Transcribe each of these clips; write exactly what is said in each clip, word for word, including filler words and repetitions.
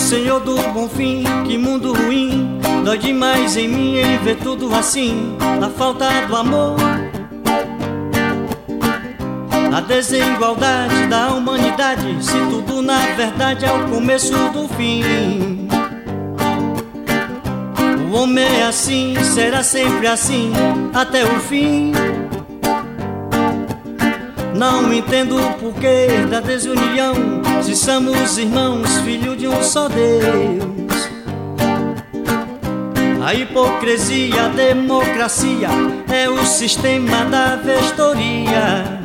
Senhor do bom fim, que mundo ruim, dói demais em mim em ver tudo assim, a falta do amor, a desigualdade da humanidade, se tudo na verdade é o começo do fim. O homem é assim, será sempre assim, até o fim. Não entendo o porquê da desunião, se somos irmãos, filhos de um só Deus. A hipocrisia, a democracia é o sistema da vestoria.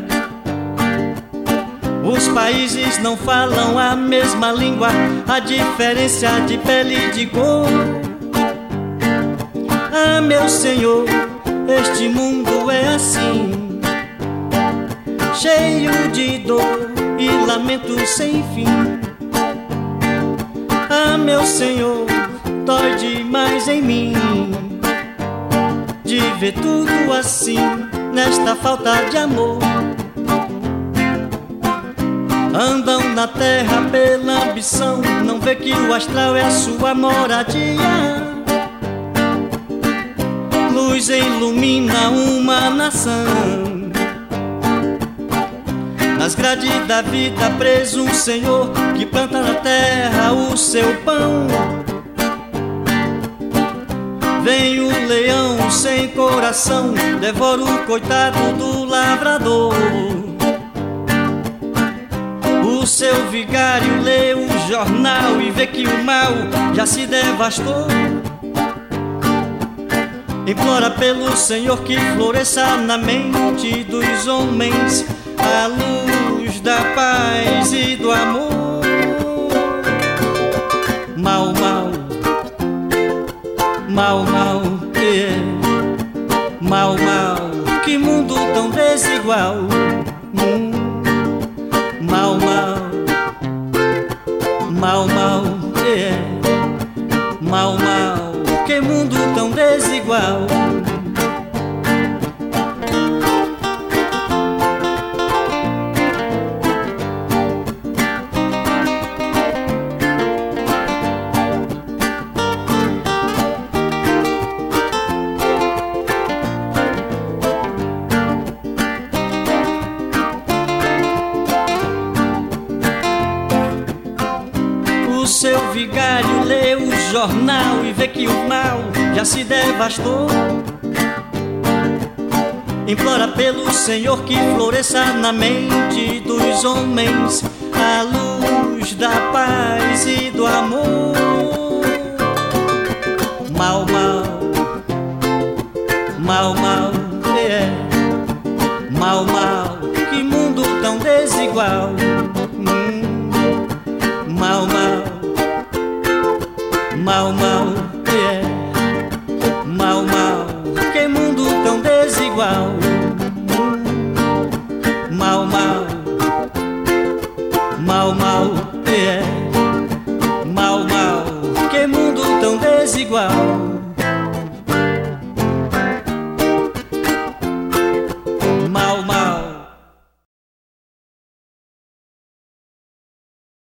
Os países não falam a mesma língua, a diferença de pele e de cor. Ah, meu Senhor, este mundo é assim, cheio de dor e lamento sem fim. Ah, meu Senhor, dói demais em mim de ver tudo assim, nesta falta de amor. Andam na terra pela ambição, não vê que o astral é a sua moradia. Luz ilumina uma nação, nas grades da vida preso um Senhor que planta na terra o seu pão. Vem o leão sem coração, devora o coitado do lavrador. O seu vigário lê o jornal e vê que o mal já se devastou. Implora pelo Senhor que floresça na mente dos homens a luz da paz e do amor. Mal, mal, mal, mal, yeah. Mal, mal, que mundo tão desigual. hum. Mal, mal, mal, mal, yeah. Mal, mal, que mundo tão desigual. O seu vigário lê o jornal e vê que o mal já se devastou. Implora pelo Senhor que floresça na mente dos homens a luz da paz e do amor. Mal, mal, mal, mal, é. Mal, mal, que mundo tão desigual. hum. Mal, mal, mal, mal, yeah. Mal, mal, que mundo tão desigual. Mal, mal, mal, mal, yeah. Mal, mal, que mundo tão desigual.